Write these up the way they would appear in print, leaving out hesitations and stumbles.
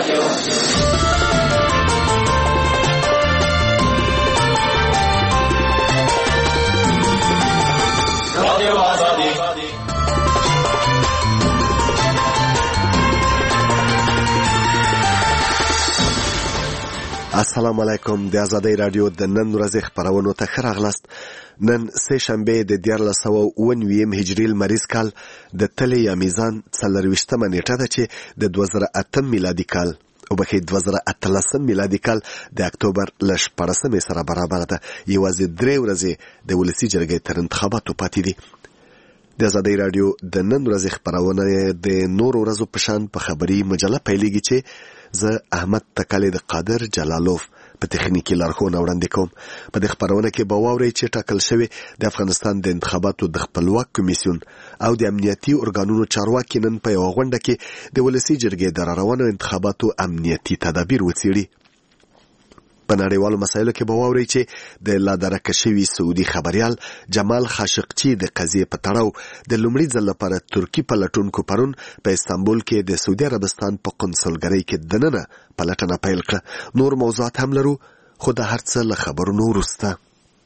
السلام علیکم. د ازادۍ رادیو د نن ورځې خپرونو ته ښه راغلاست. نن سه شنبه د 1499 هجري لمریز کال د تلې یا میزان 24مه نیټه ده چې د 2008 میلادي کال او بخې 2013 میلادي کال د اکتوبر ل 14مې سره برابر ده. یوازې 3 ورځې د ولسی جرګې تر انتخاباتو پاتې دي. د ازادۍ رادیو د نن ورځې خپرونه د نور ورځو په شان په خبري مجله پیلېږي چې زه احمد تکلی د قادر جلالوف په تخنیکی لارښوونه وړاندې کوم. په دې خپرونه کې به واورئ چې ټاکل شوی د افغانستان د انتخاباتو د خپلواک کمیسیون او د امنیتي ارګانونو چارواکي نن په یوه غونډه کې د ولسي جرګې د راروانو انتخاباتو امنیتي تدابیر وڅېړي. په نړیوالو مسایلو کې به واورئ چې د لا درکه شوي سعودي خبریال جمال خاشقچي د قضیې په تړاو د لومړي ځل لپاره ترکي پلټونکو پرون په استانبول کې د سعودي عربستان په قونسلګرۍ کې دننه پلټنه پیل کړه. نور موضوعات هم لرو خو د هر څه له خبرونو وروسته.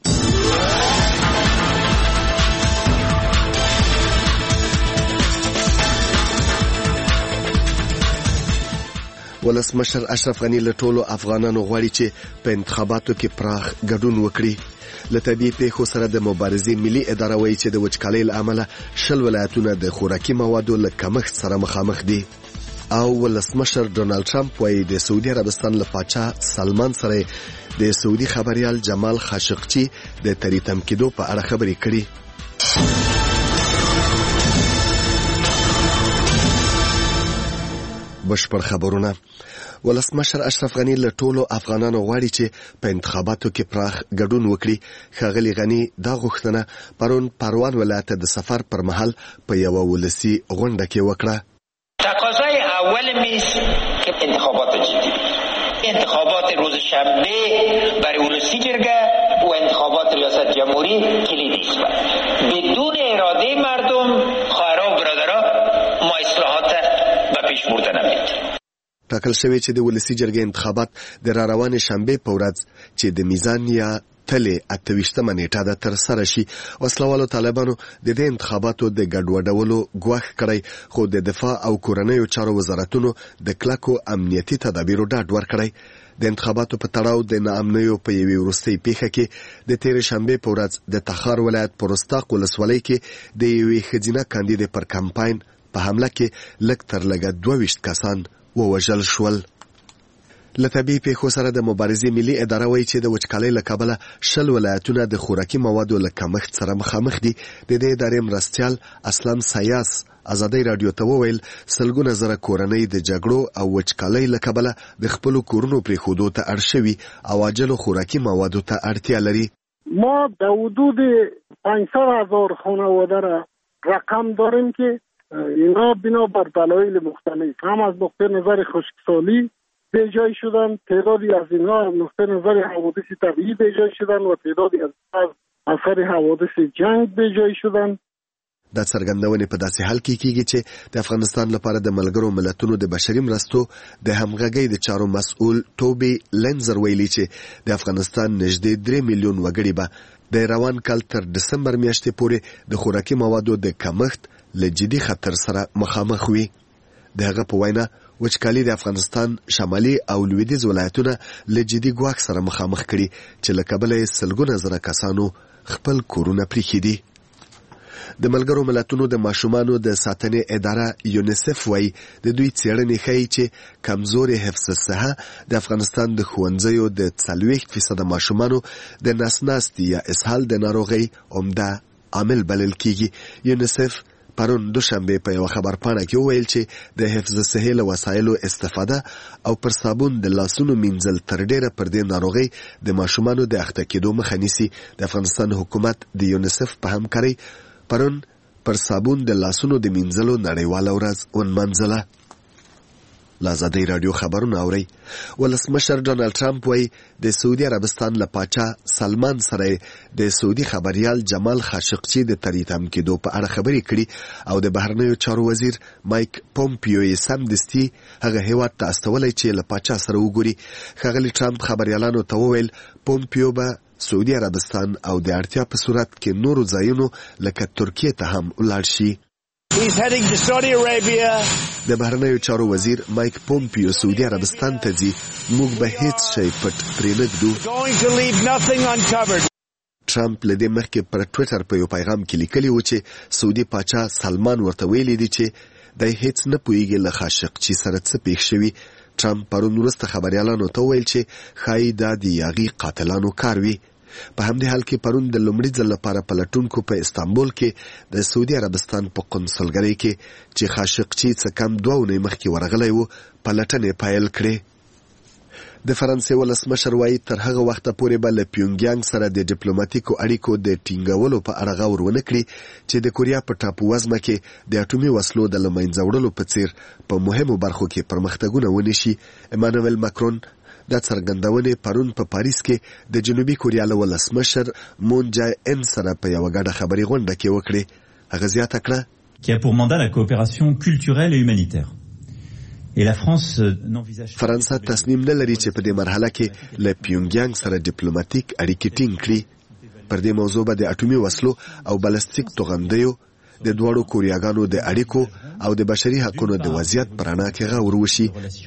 ولسمشر اشرف غنی له ټولو افغانانو غواړي چې په انتخاباتو کې پراخ ګډون وکړي. له طبیعي پیښو سره د مبارزې ملي اداره وایي چې د وچکالۍ له امله 10 ولایتونه د خوراکي موادو له کمښت سره مخامخ دي. او ولسمشر ډونالد ټرمپ وایي د سعودي عربستان له پاچا سلمان سره د سعودي خبریال جمال خاشقچي د تریتم کېدو په اړه خبرې کړي. بشپړ خبرونه. ولسمشر اشرف غنی له ټولو افغانانو غواړي چې په انتخاباتو کې پراخ ګډون وکړي. ښاغلي غنی دا غوښتنه پرون پروان ولایت د سفر پر مهال په یوه ولسي غونډه کې وکړه. تقاضای اول میز که انتخابات جدی، انتخابات روز شنبه برای ولسی جرگه و انتخابات ریاست جمهوری کلیدی است. بدون اراده مردم خواهرها و برادرها ما اصلاحات به پیش بردن نمی‌تونیم. ټاکل شوی چې د ولسی جرګې انتخابات د راروانې شنبه په ورځ چې د میزان یا تلې 28مه نیټه ده ترسره شي. وسلوالو طالبانو د دې انتخاباتو د ګډوډولو ګواښ کړی، خو د دفاع او کورنیو چارو وزارتونو د کلکو امنیتي تدابیرو ډاډ ورکړی. د انتخاباتو په تړاو د ناامنیو په یوې وروستۍ پیښه کې د تېرې شنبې په ورځ د تخار ولایت په رستاق ولسوالۍ کې د یوې ښځینه کاندیدې پر کمپاین په حمله کې لږ تر لږه 22 کسان ووژل شول. له طبیعي پیښو سره د مبارزې ملي اداره وایي چې د وچکالۍ له کبله 10 ولایتونه د خوراکي موادو له کمښت سره مخامخ دي. د دې ادارې مرستیال اسلام سیاس ازادۍ رادیو ته وویل سلګونه زره کورنۍ د جګړو او وچکالۍ له کبله د خپلو کورونو پرېښودو ته اړ شوي او عاجلو خوراکي موادو ته اړتیا لري. ما در حدود 500,000 خانواده را رقم داریم که اینا بنا بر دلایل مختلف هم از نقطه نظر خشکسالی به جای شدن، تعدادی از اینها از نقطه نظر حوادث طبیعی به جای شدن و تعدادی از اثر حوادث جنگ به جای شدن. دا څرګندونې په داسې حال کې کیږي چې د افغانستان لپاره د ملګرو ملتونو د بشري مرستو د همغږۍ د چارو مسؤل ټوبي لنزر ویلي چې د افغانستان نږدې 3 میلیون وګړي به د روان کال تر دسمبر میاشتې پورې د خوراکي موادو د کمښت له جدي خطر سره مخامخ وي. د هغه په وینا وچکالي د افغانستان شمالي او لویدیځ ولایتونه له جدي ګواښ سره مخامخ کړي چې له کبله یې سلګونه زره کسانو خپل کورونه پرېښي دي. د ملګرو ملتونو د ماشومانو د ساتنې اداره یونیسف وایي د دوی څېړنې ښیي چې کمزورې حفظ الصحه د افغانستان د ښوونځیو د 40% ماشومانو د نسناستي یا اسهال د ناروغۍ عمده عامل بلل کیږي. یونیسف پرون دوشنبه په یو خبرپاڼه کې وویل چې د حفظ الصحې له وسایلو استفاده او پر صابون د لاسونو مینځل تر ډیره پر دې ناروغۍ د ماشومانو د اخته کېدو مخه نیسي. د افغانستان حکومت د یونیسف په همکارۍ پرون پر صابون د لاسونو د مینځلو نړیواله ورځ ونمانځله. له ازادۍ راډیو خبرونه اورئ. ولسمشر ډونالد ټرمپ وایي د سعودي عربستان له پاچا سلمان سره د سعودي خبریال جمال خاشقچي د تریتم کېدو په اړه خبرې کړي او د بهرنیو چارو وزیر مایک پومپیو یې سمدستي هغه هیواد ته استولی چې له پاچا سره وګوري. ښاغلي ټرمپ خبریالانو ته وویل پومپیو به سعودي عربستان او د اړتیا په صورت کې نورو ځایونو لکه ترکیه ته هم ولاړ شي. د بهرنیو چارو وزیر مایک پومپیو سعودي عربستان ته ځي. موږ به هیڅ شی پټ پرې نه ږدو. ټرمپ له دې مخکې پر ټویټر په یو پیغام کې لیکلي و چې سعودي پاچا سلمان ورته ویلي دي چې دی هیڅ نه پوهیږي له خاشقچي سره څه پیښ شوي. ټرمپ پرون وروسته خبریالانو ته وویل چې ښایي دا د یاغي قاتلانو کار وي. په همدې حال کې پرون د لومړي ځل لپاره پلټونکو په استانبول کې د سعودي عربستان په قونسلګرۍ کې چې خاشقچي څه کم 2 اونۍ مخکې ورغلی و پلټنې پیل کړې. د فرانسې ولسمشر وایي تر هغه وخته پورې به له پیونګیانګ سره د ډیپلوماټیکو اړیکو د ټینګولو په اړه غور ونه کړي چې د کوریا په ټاپو وزمه کې د اټومي وسلو د له منځه وړلو په څیر په مهمو برخو کې پرمختګونه ونشي. ایمانوئل ماکرون دا څرګندونې پرون په پاریس کې د جنوبي کوریا له ولسمشر مون جای ان سره په یوه ګډه خبري غونډه کې وکړې. هغه زیاته کړه qui a pour mandat la coopération culturelle et humanitaire. Et la France n'envisage فرانسه تصمیم نه لري چې په دې مرحله کې له پیونګیانګ سره ډیپلوماټیک اړیکې ټینګ کړي. پر دې موضوع به د اټومي وسلو او بلستیک توغندیو د دواړو کوریاګانو د اړیکو او د بشري حقوقو د وضعیت پر اړه کې غور وشي.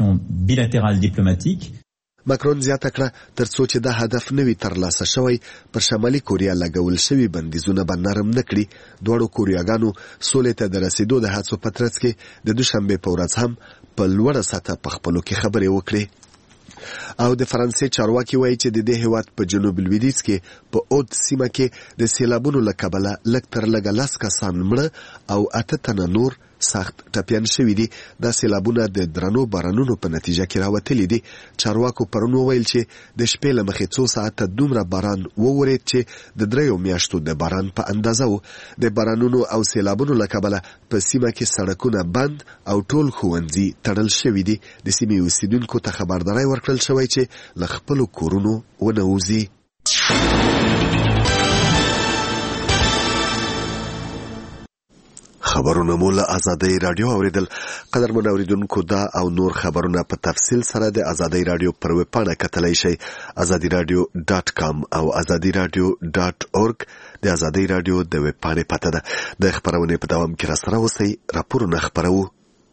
ماکرون زیاته کړه ترڅو چې دا هدف نوي ترلاسه شوی پر شمالي کوریا لګول شوي بندیزونه به نرم نه کړي. دواړو کوریاګانو سولې ته د رسیدو د هڅو په ترڅ کې د دوشنبې په ورځ هم په لوړه سطحه په خپلو کې خبرې وکړي. او د فرانسې چارواکي وایي چې د دې هیواد په جنوب لویدیځ کې په اود سیمه کې د سیلابونو له کبله لږ تر لږه 10 کسان مړه او 8 تنه نور سخت ټپیان شوي دي. دا سیلابونه د درنو بارانونو په نتیجه کې راوتلي دي. چارواکو پرون وویل چې د شپې له مخې 2 ساعته دومره باران وورید چې د 3 میاشتو د باران په اندازه و. د بارانونو او سیلابونو له کبله په سیمه کې سړکونه بند او ټول ښوونځي تړل شوي دي. د سیمې اوسیدونکو ته خبرداری ورکړل شوی چې له خپلو کورونو ونه وځي. خبرونه مو له ازادۍ راډیو اوریدل. قدرمن اوریدونکو دا او نور خبرونه په تفصیل سره د ازادۍ راډیو پر ویب پاڼه کتلی شئ azadiradio.com او azadiradio.org. د ازادۍ راډیو د ویب پاڼې پته ده. د خبرونې په دوام کې راسره اوسئ. راپورونه خپروو.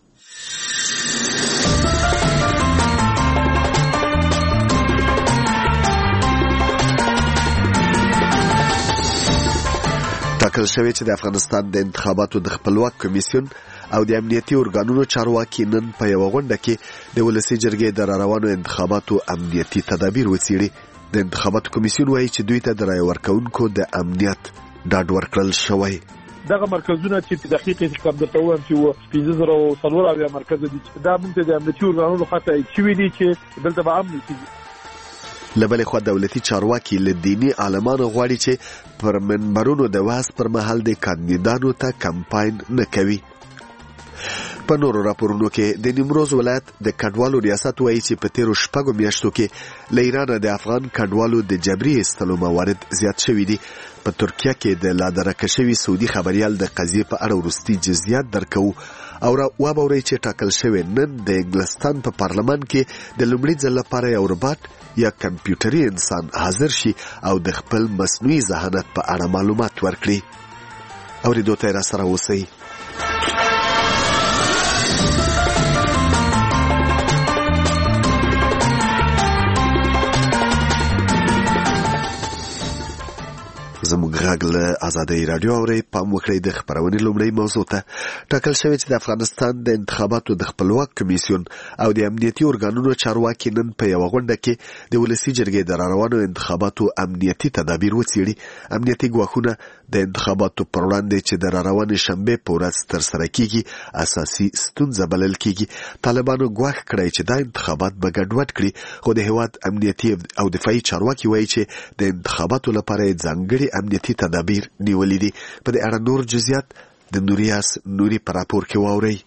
ټاکل شوی چې د افغانستان د انتخاباتو د خپلواک کمیسیون او د امنیتي ارګانونو چارواکي نن په یوه غونډه کې د ولسي جرګې د راروانو انتخاباتو امنیتي تدابیر وڅېړي. د انتخاباتو کمیسیون وایي چې دوی ته د رایې ورکوونکو د امنیت ډاډ ورکړل شوی. دغه مرکزونه چې په دقیق حساب درته وایم چې 1504 مرکز دي دا موږ ته د امنیتي ارګانونو خاطر شوي دي چې دلته به امن شي. لبلې خوا دولتي چارواکي له دینی عالمانو غواړي چې پر منبرونو د وعظ پر مهال د کاندیدانو ته کمپاین نه کوي. په نورو راپورونو کې د نیمروز ولایت د کډوالو ریاست وایي چې په تیرو 6 میاشتو کې له ایرانه د افغان کډوالو د جبري ایستلو موارد زیات شوي دي. په ترکیه کې د لادرکه شوي سعودي خبریال د قضیې په اړه وروستي جزئیات درکوو او وابورئ چې ټاکل شوی نن د انګلستان په پارلمان کې د لومړي ځل لپاره یو روباټ یا کمپیوټري انسان حاضر شي او د خپل مصنوعي ذهانت په اړه معلومات ورکړي. اوریدو ته راسره اوسئ. زموږ غږ له ازادۍ راډیو اورئ. پام وکړئ د خپرونې لومړۍ موضوع ته. ټاکل شوی چې د افغانستان د انتخاباتو د خپلواک کمیسیون او د امنیتي ارګانونو چارواکي نن په یوه غونډه کې د ولسي جرګې د راروانو انتخاباتو امنیتي تدابیر وڅېړي. امنیتي ګواښونه د انتخاباتو پر وړاندې چې د راروانې شنبې په ورځ ترسره کیږي اساسي ستونزه بلل کیږي. طالبانو ګواښ کړی چې دا انتخابات به ګډوډ کړي، خو د هیواد امنیتي او دفاعي چارواکي وایي چې د انتخاباتو لپاره ځانګړي امنیتي تدابیر نیولې دي. په دې اړه نور جزئیات د نوریاس نوري په راپور کې واورئ.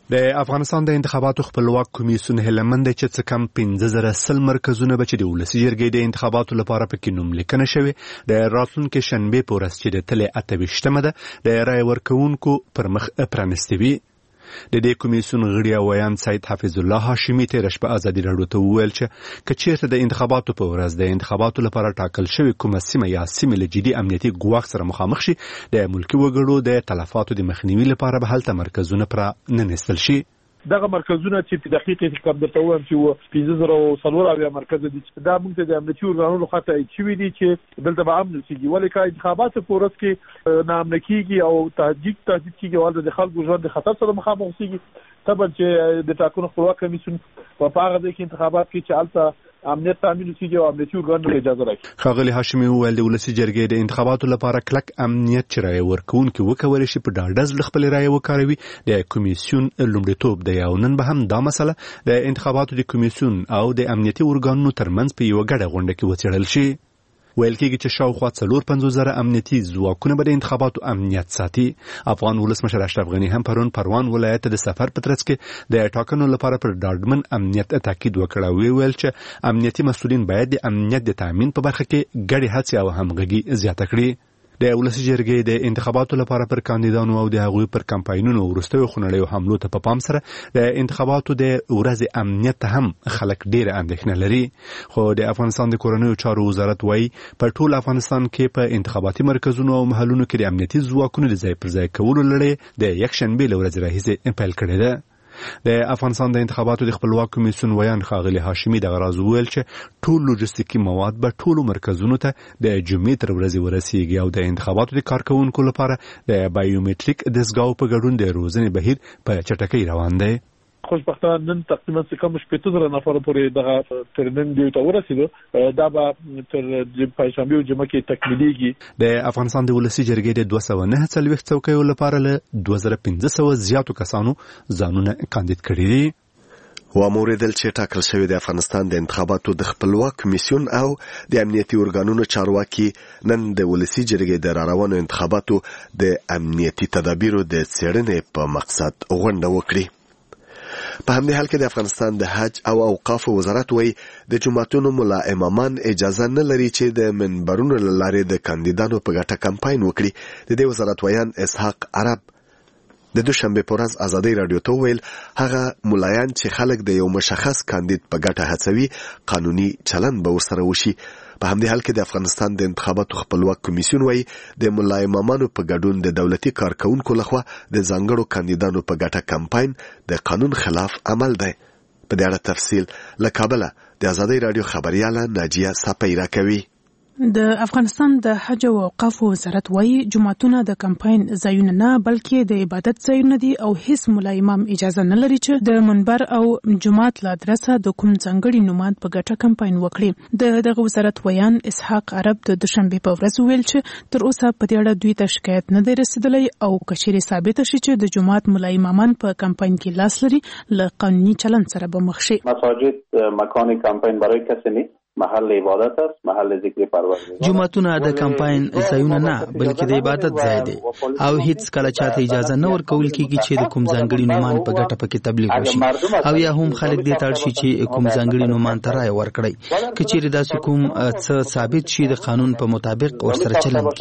د افغانستان د انتخاباتو خپلواک کمیسیون هلمند چې څه کم 15,000 مرکزونه به چې د ولسي جرګې د انتخاباتو لپاره پکې نوم لیکنه شوی د راتلونکي شنبه په ورځ چې د تلې 28مه ده د رای ورکوونکو پر مخ پرانستې وي. د دې کمیسیون غړي ویان سید حفیظ الله هاشمی تیر شپه ازادي راډیو ته وویل چې کچېرته د انتخاباتو په ورځ د انتخاباتو لپاره ټاکل شوی کومه سیمه یا سیمه له جدي امنیتي ګواښ سره مخامخ شي د ملکي وګړو د تلفاتو د مخنیوي لپاره به هلته مرکزونه پر ننستل شي. دغه مرکزونه چې په دقیق حساب درته وایم چې 15,000 مرکز دي دا موږ ته د امنیتي ارګانونو لخوا تایید شوي دي چې دلته به امن وسیږي ولې که انتخاباتو په ورځ کې ناامنه کیږي او تهدید کیږي او د خلکو ژوند د خطر سره مخامخ وسیږي طبعا چې د ټاکنو خپلواک کمیسیون په هغه ځای کې انتخابات کې چې هلته امنیت تامین کیږي او امنیتي ارګانونو اجازه راکړي. ښاغلي هاشمي وویل د ولسي جرګې د انتخاباتو لپاره کلک امنیت چې رای ورکوونکي وکولی شي په ډاډه خپل رای وکاروي د کمیسیون لومړیتوب دی او نن به هم دا مسله د انتخاباتو د کمیسیون او د امنیتي ارګانونو ترمنځ په یو ګډه غونډه کې وڅېړل شي. ویل کېږي چې شاوخوا 450,000 امنیتي ځواکونه به د انتخاباتو امنیت ساتي. افغان ولسمشر اشرف غني هم پرون پروان ولایت د سفر په ترڅ کې د ټاکنو لپاره پر ډاډمن امنیت تاکید وکړ او ویل چې امنیتي مسؤلین باید د امنیت د تامین په برخه کې ګډې هڅې او همغږي زیاته کړي. د ولسي جرګې د انتخاباتو لپاره پر کاندیدانو او د هغوی پر کمپاینونو وروستیو خونړیو حملو ته په پام سره د انتخاباتو د ورځې امنیت هم خلک ډېره اندېښنه لري. خو د افغانستان د کورنیو چارو وزارت وایي په ټول افغانستان کې په انتخاباتي مرکزونو او محلونو کې د امنیتي ځواکونو د ځای پر ځای کولو لړۍ د یکشنبې له ورځې راهیسې پیل کړې ده. د افغانستان د انتخاباتو د خپلواک کمیسیون ویان ښاغلي هاشمي دغه راز وویل چې ټول لوجستیکي مواد به ټولو مرکزونو ته د جمعې تر ورځې ورسیږي او د انتخاباتو د کارکوونکو لپاره د بایومټریک دستګاو په ګډون د روزنې بهیر په چټکۍ روان دی. خوشبختانه نن تقریبا څه کم 15,000 نفر پورې دغه ترننګ دی ته ورسېدو دا به تر پنځشنبه او جمعه کې تکمیلېږي. د افغانستان د ولسي جرګې د 249 څوکیو لپاره له 2500 زیاتو کسانو ځانونه کاندید کړي دي. واموریدل چې ټاکل شوی د افغانستان د انتخاباتو د خپلواک کمیسیون او د امنیتي ارګانونو چارواکي نن د ولسي جرګې د راروانو انتخاباتو د امنیتي تدابیرو د څېړنې په مقصد غونډه وکړي. په همدې حال کې د افغانستان د حج او اوقافو وزارت وایي د جماعتونو ملا امامان اجازه نه لري چې د منبرونو له لارې د کاندیدانو په ګټه کمپاین وکړي. د دې وزارت ویان اسحاق عرب د دوشنبه په ورځ ازادي راډیو ته ویل هغه ملایان چې خلک د یو مشخص کاندید په ګټه هڅوي قانوني چلند به ورسره وشي. په همدې حال کې د افغانستان د انتخاباتو خپلواک کمیسیون وایي د ملا امامانو په ګډون د دولتي کارکونکو لخوا د ځانګړو کاندیدانو په ګټه کمپاین د قانون خلاف عمل دی. په دې اړه تفصیل له کابل د ازادي راډیو خبرياله ناجیه ساپی راکوي. د افغانستان د حج او اوقاف وزارت وایي جماعتونه د کمپاین ځایونه نه بلکې د عبادت ځایونه دي او هیڅ مولا امام اجازه نه لري چې د منبر او جماعت له ادرسه د کوم ځانګړي نوماد په ګټه کمپاین وکړي. دغه وزارت ویان اسحاق عرب د دوشنبه په ورځ ویل چې تر اوسه په دې اړه دوی ته شکایت نه دی رسیدلی او کچېرې ثابت شي چې د جماعت مولا امامان په کمپاین کې لاس لري له قانوني چلند سره به مخ شي. مساجد مکان کمپاین برای کسی نیست، محل عبادت است، محل ذکر پروردگار. جمعتونه د کمپاین ځایونه نه بلکې د عبادت ځای دی او هیڅ کله چاته اجازه نه ورکول کیږي چې د کوم ځانګړي نومان په ګټه پکې تبلیغ وشي او یا هم خلک دې تړ شي چې کوم ځانګړي نومان ته رای ورکړي. کچېرې داسې کوم څه ثابت شي د قانون په مطابق ورسره چلند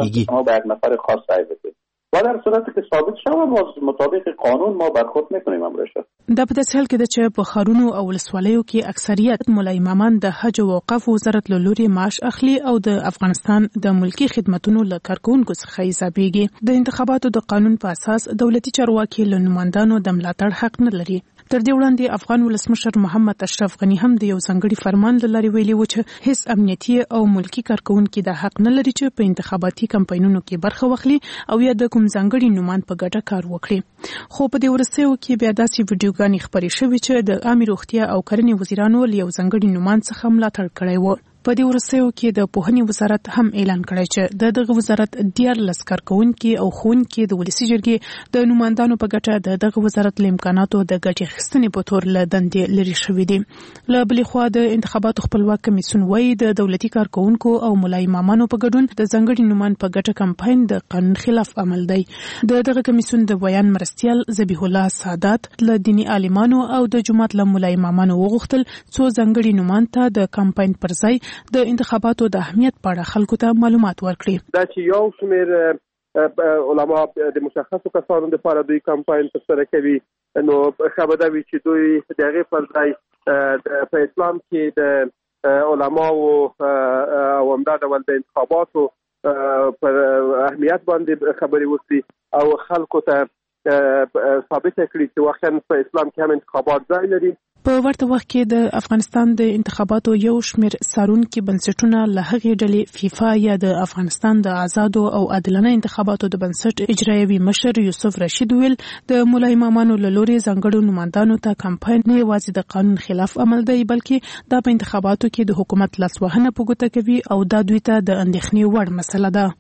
کیږي. و در صورتی که ثابت شود ما مطابق قانون ما برخورد میکنیم امرش. دا په داسې حال کې ده چې په ښارونو او ولسوالیو کې اکثریت مولا امامان د حج او اوقاف وزارت له لوري معاش اخلي او د افغانستان د ملکي خدماتونو له کارکوونکو څخه حسابېږي. د انتخاباتو د قانون په اساس دولتي چارواکي له نمایندانو د ملاتړ حق نه لري. تر دې وړاندې افغان ولسمشر محمد اشرف غني هم د یو ځانګړي فرمان له لارې ویلي و چې هیڅ امنیتي او ملکي کارکوونکي د حق نه لري چې په انتخاباتي کمپاینونو کې برخه واخلي او یا د کوم ځانګړي نومان په ګټه کار وکړي. خو په دې ورسېو کې بیا داسې ویډیوګانې خپرې شوې چې د عامه روغتیا او کرنې وزیرانو له یو ځانګړي نومان څخه ملاتړ کړی و. په دې ورسېو کې د پوهنې وزارت هم اعلان کړی چې دغه وزارت 14 کارکونکي او ښوونکي د ولسی جرګې د نوماندانو په ګټه دغه وزارت له امکاناتو د ګټې اخیستنې په تور له دندې لري شوې دي. له بلې خوا د انتخاباتو خپلواک کمیسیون وايي د دولتي کارکونکو او ملا امامانو په ګډون د ځانګړي نومان په ګټه کمپاین د قانون خلاف عمل دی. دغه کمیسیون د بیان مرستیال ذبیح الله سادات له دینی عالمانو او د جماعت له ملا امامانو وغوښتل څو ځانګړي نومان ته د کمپاین پر ځای د انتخاباتو د اهمیت په اړه خلکو ته معلومات ورکړي. دا چې یو شمېر علما د مشخصو کسانو لپاره دوی کمپاین ترسره کوي، نو خبره دا وي چې دوی د هغې پر ځای په اسلام کې د علماو او همدا ډول د انتخاباتو پر اهمیت باندې خبرې وکړي او خلکو ته ثابته کړي چې واقعا په اسلام کې هم انتخابات ځای لري. په ورته وخت کې د افغانستان د انتخاباتو یو شمېر څارونکي بنسټونه له هغې ډلې فیفا یا د افغانستان د آزادو او عادلانه انتخاباتو د بنسټ اجرایوي مشر یوسف رشید ویل د ملا امامانو له لوري ځانګړو نوماندانو ته کمپاین نه یوازې د قانون خلاف عمل دی بلکې دا په انتخاباتو کې د حکومت لاسوهنه په ګوته کوي او دا دوی ته د اندېښنې وړ مسله ده.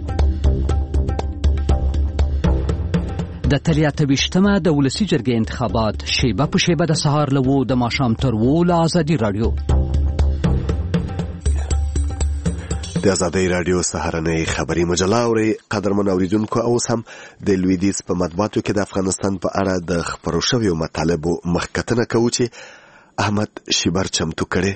د تلیا تویشتمه د ولسی جرګې انتخابات شیبه په شیبه د سهار له 2 د ماښام تر 2 له ازادي رادیو. د ازادي رادیو سهارنۍ خبري مجله اوري. قدرمن اوریدونکو، اوس هم د لویدیځ په مطبوعاتو کې د افغانستان په اړه د خبرو شویو مطالبو مخکتنه کوي چې احمد شیبر چمتو کړي.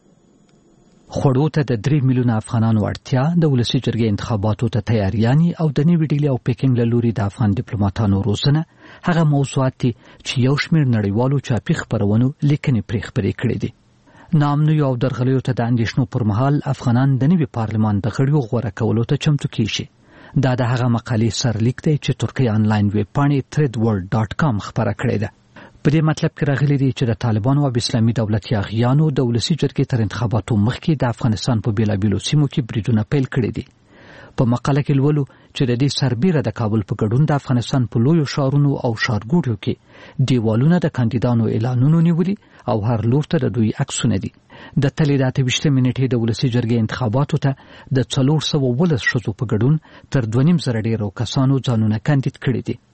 خوړو ته د 3 میلیونه افغانانو اړتیا، د ولسی جرګې انتخاباتو ته تیاریانې او د نوې ډیلي او پیکینګ له لوري د افغان ډیپلوماټانو روزنه هغه موضوعات دي چې یو شمېر نړیوالو چاپي خپرونو لیکنې پرې خپرې کړې دي. ناامنیو او درغلیو ته د اندېښنو پر مهال افغانان د نوي پارلمان د غړیو غوره کولو ته چمتو کیږي. دا د هغه مقالې سرلیک دی چې ترکیه آنلاین ویب پاڼې threadworld.com خپره کړې ده. په دې مطلب کې راغلي دي چې د طالبانو او اسلامي دولت یاغیانو د ولسی جرګې تر انتخاباتو مخکې د افغانستان په بیلابیلو سیمو کې بریدونه پیل کړي دي. په مقاله کې لولو چې د دې سربیره د کابل په ګډون د افغانستان په لویو ښارونو او ښارګوټیو کې دیوالونه د کاندیدانو اعلانونو نیولي او هر لور ته د دوی عکسونه دي. د تلې د 28 منټې د ولسی جرګې انتخاباتو ته د 419 ښځو په ګډون تر 2.5 ډیرو کسانو ځانونه کاندید کړي دي.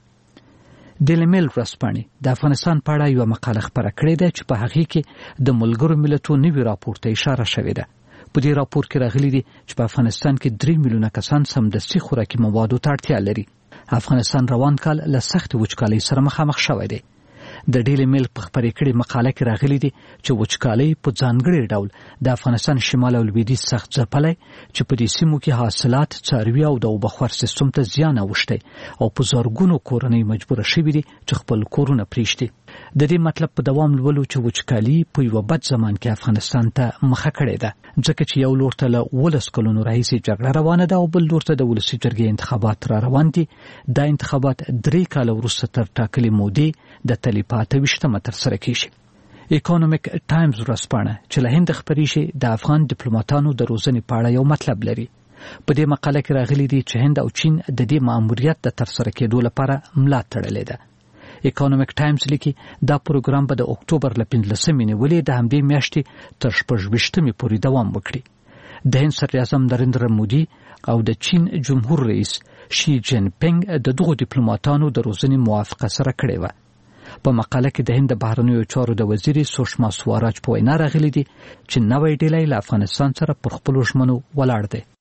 ډیلی میل ورځپاڼې د افغانستان په اړه یو مقاله خپره کړې ده چې په هغې کې د ملګرو ملتونو نوي راپور ته اشاره شوې ده. په دې راپور کې راغلي دي چې په افغانستان کې 3 میلیونه کسان سمدستي خوراکي موادو ته اړتیا لري. افغانستان روان کال له سختې وچکالۍ سره مخامخ شوی دی. د ډیلی میل په خپرې کړې مقاله کې راغلي دي چې وچکالۍ په ځانګړي ډول د افغانستان شمال او لویدیځ سخت ځپلی چې په دې سیمو کې حاصلات، څاروي او د اوبخور سیستم ته زیان اوښتی او په زرګونو کورنۍ مجبوره شوي دي چې خپل کورونه پرېږدي. د دې مطلب په دوام لولو چې وچکالي په یو بد زمان کې افغانستان ته مخه کړې ده، ځکه چې یو لور ته له 12 کلونو راهیسې جګړه روانه ده او بل لور ته د ولسی جرګې انتخابات را روان دي. دا انتخابات 3 کاله وروسته تر ټاکلې مودې د تلې په 28 ترسره کیږي. اکونومیک ټایمز ورځپاڼه چې له هند خپریږي د افغان ډیپلوماټانو د روزنې په اړه یو مطلب لري. په دې مقاله کې راغلي دي چې هند او چین د دې ماموریت د ترسره کېدو لپاره ملا تړلې ده. اکونومیک ټایمز لیکي دا پروګرام به د اکتوبر له 15 نیولې د همدې میاشتې تر 26 پورې دوام وکړي. د هند صدراعظم نریندر مودي او د چین جمهور رئیس شي جین پینګ د دغو ډیپلوماټانو د روزنې موافقه سره کړې وه. په مقاله کې د هند د بهرنیو چارو د وزیر سوشما سواراج په وینا راغلي دي چې نوی ډیلی له افغانستان سره پر خپلو ژمنو ولاړ دی.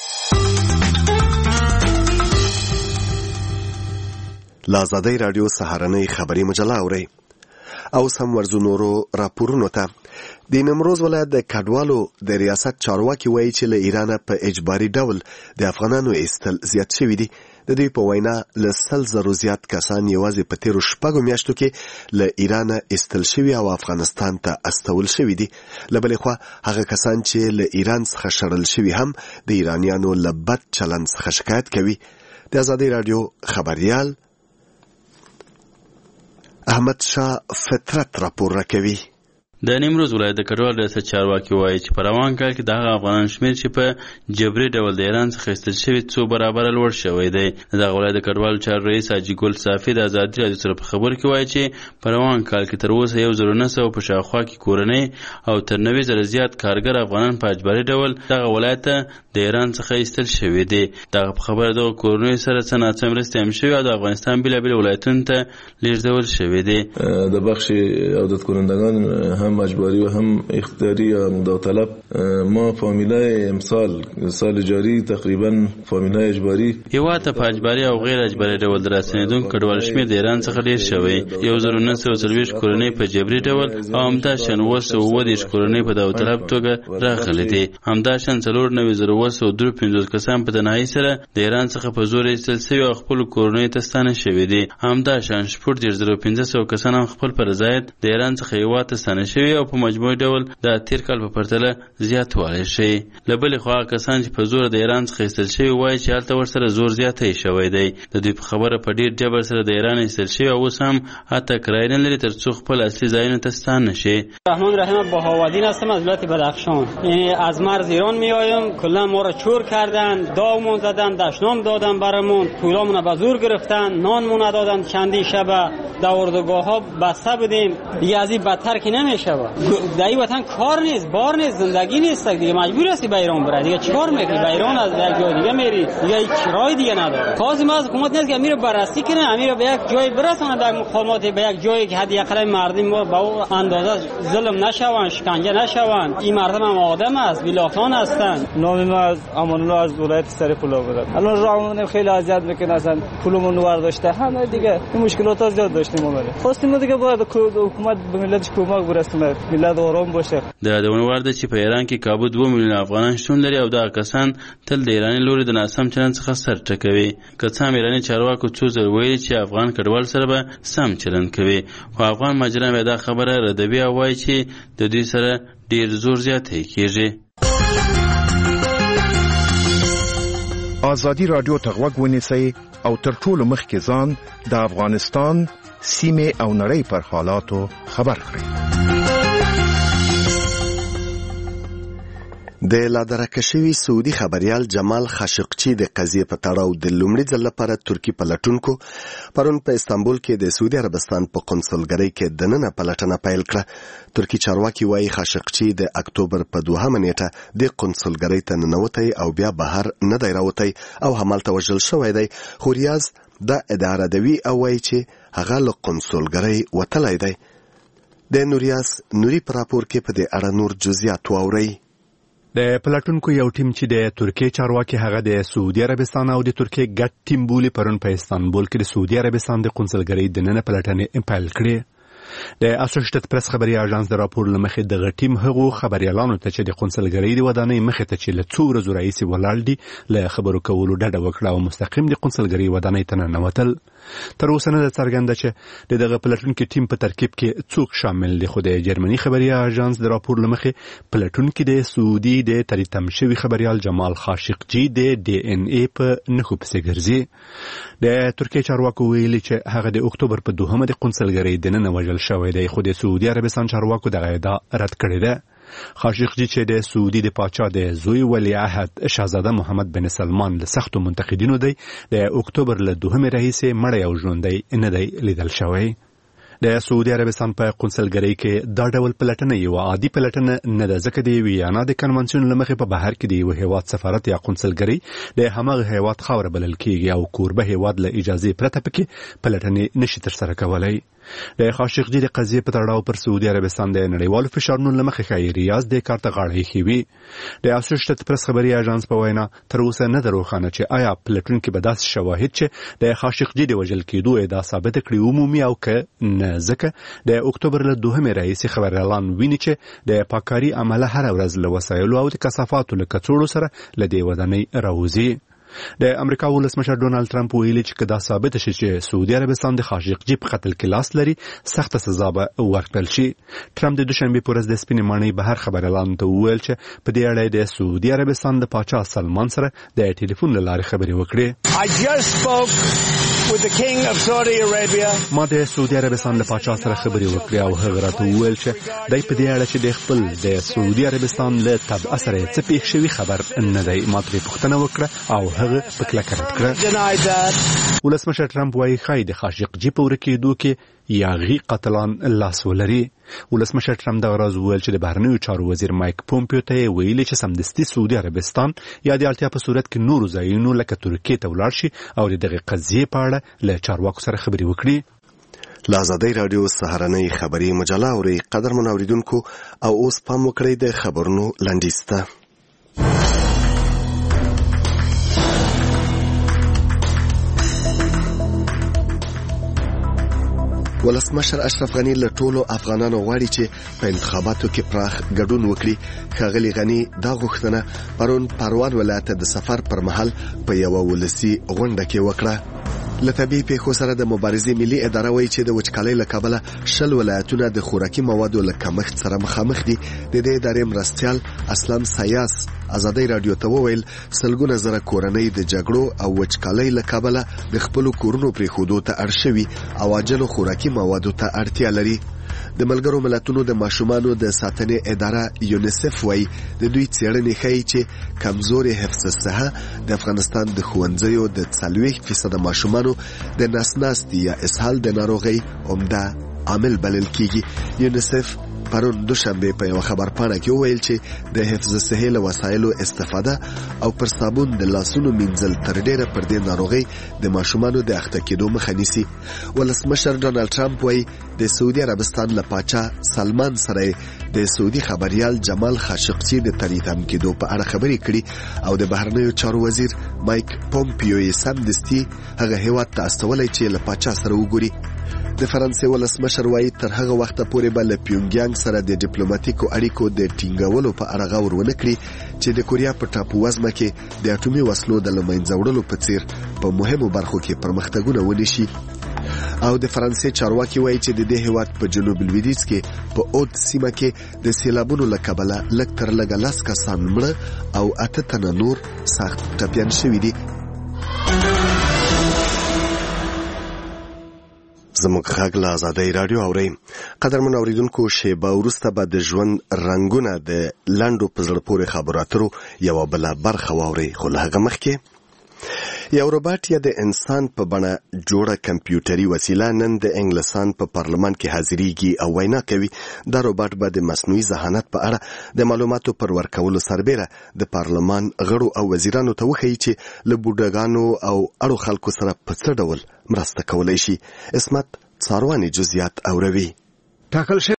له ازادۍ راډیو سهارنۍ خبري مجله اورئ. اوس هم ورځو نورو راپورونو ته. د نیمروز ولایت د کډوالو د ریاست چارواکي وایي چې له ایرانه په اجباري ډول د افغانانو ایستل زیات شوي دي. د دوی په وینا له 100,000 زیات کسان یوازې په تیرو 6 میاشتو کې له ایرانه ایستل شوي او افغانستان ته استول شوي دي. له بلې خوا هغه کسان چې له ایران څخه شړل شوي هم د ایرانیانو له بد چلند څخه شکایت کوي. د ازادۍ راډیو خبریال احمد شاه فطرت راپور راکوي. د نیمروز ولایت د کډوال ریاست چارواکي وایي چې په روان کال کې د هغه افغانان شمېر چې په جبري ډول د ایران څخه ایستل شوي څو برابره لوړ شوی دی. د دغه ولایت د کډوالو چارو رئیس حاجي ګل صافي د ازادي راډیو سره په خبرو کې وایي چې په روان کال کې تر اوسه 1900 په شاوخوا کې کورنۍ او تر 90,000 زیات کارګر افغانان په اجباري ډول دغه ولایت د ایران څخه ایستل شوي دي. دغه په خبره دغه کورنۍ سره څه ناڅه مرستې هم شوي او د افغانستان بېلابېلو ولایتونو ته لیږدول شوي دي. د بخش عودت کنندگان هم اجباری و هم اختیاری یا داوطلب ما فامیلای امسال سال جاری تقریبا فامیلای اجباری هیواد ته په اجباری او غیر اجباری ډول د راستنېدونکو کډوال شمېر د ایران څخه ډېر شوی. 1940 کورنۍ په جبري ډول او همداشان 930 کورنۍ په داوطلب توګه راغلي دي. همداشان 490,953 کسان په تنهایي سره د ایران څخه په زور ایستل شوي او خپلو کورنیو ته ستانه شوي دي. همداشان 15,500 کسان هم خپل په رضایت د ایران څخه هیواد ته ستانه شوي او په مجموعي ډول د تیر کال په پرتله زیاتوالی ښیي. له بلې خوا کسان چې په زوره د ایران څخه ایستل شوي وایي چې هلته ورسره زور زیاتی شوی دی. د دوی په خبره په ډېر جبر سره د ایران ایستل شوي او اوس هم حتی کرایه نه لري تر څو خپل اصلي ځایونو ته ستانه شي. رحمان رحیم بهاوالدین هستم از ولایت بدخشان. یعنی از مرز ایران میایم، کلا ما را چور کردن، داغمون زدن، دشنام دادن برامون، پولامون به زور گرفتن، نانمون ندادن، چندی شب در اردوگاه‌ها بسته بودیم. دیگه از این بدتر که نمیشه. در این وطن کار نیست، بار نیست، زندگی نیست، دیگه مجبور هستی به ایران بری. دیگه چیکار میکنی؟ به ایران از یک جای دیگه میری، دیگه هیچ راه دیگه نداره. لازم از حکومت نیست که امیر بررسی کنه، امیر به یک جای برسونه، به مقامات به یک جایی که حدی اقل مردم با اون اندازه ظلم نشون، شکنجه نشون. این مردم هم آدم است، بی‌لافان هستند. نام ما از امان الله از ولایت سرپولا بود. الان راهمون خیلی اذیت میکنه، اصلا پولمون ورداشته، همه دیگه این مشکلات زیاد داشتیم ما. خواستیم دیگه باید حکومت به ملتش کمک برسونه، ملت آرام باشه. د یادونه وړ ده چې په ایران کې کابو 2 میلیونه افغانان شتون لري او دغه کسان تل د ایراني لوري د ناسم چلند څخه سر ټکوي. که څه هم ایراني چارواکو څو ځل ویلي چې افغان کډوال سره به سم چلند کوي، خو افغان مجرم دا خبره ردوي او وایي چې د دوی سره ډیر زور زیاتی کیږي. ازادي رادیو ته غوږ ونیسئ او تر ټولو مخکې ځان د افغانستان سیمې او نړۍ پر حالاتو خبر کړئ. د لادرکه شوي سعودي خبريال جمال خاشقچي د قضیې په تړاو د لومړي ځل لپاره ترکی پلټونکو پرون په استانبول کې د سعودي عربستان په قونسلګرۍ کې دننه پلټنه پیل کړه. ترکی چارواکي وایي خاشقچي د اکتوبر په 2 نیټه د قونسلګرۍ ته ننوتی او بیا بهر نه دی راوتی او همالته وژل شوی دی، خو ریاض دا اداره دوي او وایي چې هغه له قونسلګرۍ وتلی دی. د نوریاس نوري په راپور کې په دې اړه نور جزئیات واورئ. د پلټونکو یو ټیم چې د ترکیه چارواکي هغه د سعودي عربستان او د ترکیه ګډ ټیم بولی پرون په استانبول کې د سعودي عربستان د قونسلګرۍ دننه پلټنې پیل کړې. د اسوسییټډ پریس خبري اژانس د راپور لمخې د ټیم هغو خبريالانو ته چې د قونسلګرۍ د ودانۍ مخې ته چې له څو ورځو راهیسې ولاړ دي له خبرو کولو ډډه وکړه او مستقیم د قونسلګرۍ ودانۍ ته ننوتل. تر اوسه نه څرګنده چې دغه پلټونکو ټیم په ترکیب کې څوک شامل دي، خو د جرمني خبري اژانس د راپور لمخې پلټونکو د سعودي د تریتم شوی خبريال جمال خاشقچي د ډي ان اي په نخو پسې ګرځي. د ترکیه چارواکو ویلي چې هغه د اکتوبر په 2 د قونسلګرۍ دننه وژل شوی دی، خو د سعودي عربستان چارواکو دغه ادعا رد کړې ده. خاشقچي چې د سعودي د پاچا د زوی ولیعهد شاهزاده محمد بن سلمان له سختو منتقدینو دی، د اکتوبر له 2 راهیسې مړی او ژوندی نه دی لیدل شوی. د سعودي عربستان په قونسلګرۍ کې دا ډول پلټنه یو عادي پلټنه نه ده، ځکه د ویانا د کنونسیون لمخې په بهر کې د یو هیواد سفارت یا قونسلګرۍ د همغه هیواد خاوره بلل کیږي او کوربه هیواد له اجازه پرته پکې پلټنې نشي ترسره کولای. د خاشقچي د قضیې په تړاو پر سعودي عربستان د نړیوالو فشارونو لمخې ښایي ریاض د کار ته غاړه ایښې. د اسوسییټډ پریس خبري اژانس په وینا تر اوسه نه ده روښانه چې آیا پلټونکي به داسې شواهد چې د خاشقچي د وژل کېدو ادعا ثابته کړي عمومي او که نه، ځکه د اکتوبر له 2 راهیسې خبريالان ویني چې د پاکاري عمله هر ورځ له وسایلو او د کثافاتو له کڅوړو سره له دې ودانۍ راوځي. د امریکا ولسمشر ډونالد ټرمپ ویلي چې کدا ثابت شي چې سعودي عربستان د خاشقچي په قتل کې لاس لري، سخت سزا به ورکړل شي. ټرمپ د دوشنبه پر ورځ د سپینې ماڼۍ بهر خبريالانو ته وویل چې په دې اړه د سعودي عربستان د پاچا سلمان سره د ټلیفون له لارې خبرې وکړې. with the King of Saudi Arabia. ما د سعودي عربستان له پاچا سره خبرې وکړې او هغه راته وویل چې دای په دې اړه چې د خپل د سعودي عربستان له تبع سره څه پیښ شوي خبر نه دی. ما ترې پوښتنه وکړه او هغه په کلکه رد کړه. ولسمشر ټرمپ وایي ښایي د خاشقجي په ورکېدو کې یاغي قتلان لاس ولري. ولسمشر ټرمپ دغه راز وویل چې د بهرنیو چارو وزیر مایک پومپیو ته یې ویلي چې سمدستي سعودي عربستان یا د اړتیا په صورت کې نورو ځایونو لکه ترکیې ته ولاړ شي او د دغې قضیې په اړه له چارواکو سره خبرې وکړي. له ازادۍ راډیو سهارنۍ خبري مجله اورئ. قدرمن اوریدونکو او اوس پام وکړئ د خبرونو لنډیز ته. ولسمشر اشرف غنی له ټولو افغانانو غواړي چې په انتخاباتو کې پراخ ګډون وکړي. ښاغلي غنی دا غوښتنه پرون پروان ولایت د سفر پر مهال په یوه ولسي غونډه کې وکړه. له طبیعي پیښو سره د مبارزې ملي اداره وایي چې د وچکالۍ له کبله 20 ولایتونه د خوراکي موادو له کمښت سره مخامخ دي. د دې ادارې مرستیال اسلام سیاس ازادۍ راډیو ته وویل سلګونه زره کورنۍ د جګړو او وچکالۍ له کبله د خپلو کورونو پرېښودو ته اړ شوي او عاجلو خوراکي موادو ته اړتیا لري. د ملګرو ملتونو د ماشومانو د ساتنې اداره یونیسف وایي د دوی څېړنې ښیي چې کمزوري حفظ الصحه د افغانستان د ښوونځیو د 40% ماشومانو د نسناستي یا اسهال د ناروغۍ عمده عامل بلل کیږي. یونیسف پرون دوشنبه په یو خبرپاڼه کې وویل چې د حفظ الصحه له وسایلو استفاده او پر صابون د لاسونو مینځل تر ډیره پر دې ناروغۍ د ماشومانو د اخته کېدو مخه نیسي. ولسمشر ډونالد ټرمپ وایي د سعودي عربستان له پاچا سلمان سره د سعودي خبريال جمال خاشقجي د تریتم کېدو په اړه خبرې کړي او د بهرنیو چارو وزیر مایک پومپیو یې سمدستي هغه هیواد ته استولی چې له پاچا سره وګوري. د فرانسې ولسمشر وایي تر هغه وخته پورې به له پیونګیانګ سره د ډیپلوماټیکو اړیکو د ټینګولو په اړه غور ونه کړي چې د کوریا په ټاپو وزمه کې د اټومي وسلو د له منځه وړلو په څیر په مهمو برخو کې پرمختګونه ونشي. او د فرانسې چارواکي وایي چې د دې هیواد په جنوب لویدیځ کې په اود سیمه کې د سیلابونو له کبله لږ تر لږه 10 کسان مړه او 8 تنه نور سخت ټپیان شوي دي. زموږ غږ له ازادۍ راډیو اورئ. قدرمن اوریدونکو شیبه وروسته به د ژوند رنګونه د لنډو په زړه پورې خبرو اترو یوه بله برخه واورئ. خو له هغه مخکې یو روباټ یا د انسان په بڼه جوړه کمپیوټري وسیله نن د انګلستان په پارلمان کې حاضریږي او وینا کوي. دا روباټ به د مصنوعي ذهانت په اړه د معلوماتو پر ورکولو سربیره د پارلمان غړو او وزیرانو ته وښیي چې له بوډاګانو او اړو خلکو سره په څه ډول مرسته کولی شي. اسمت څارواني جزئیات اوروي. ټاکل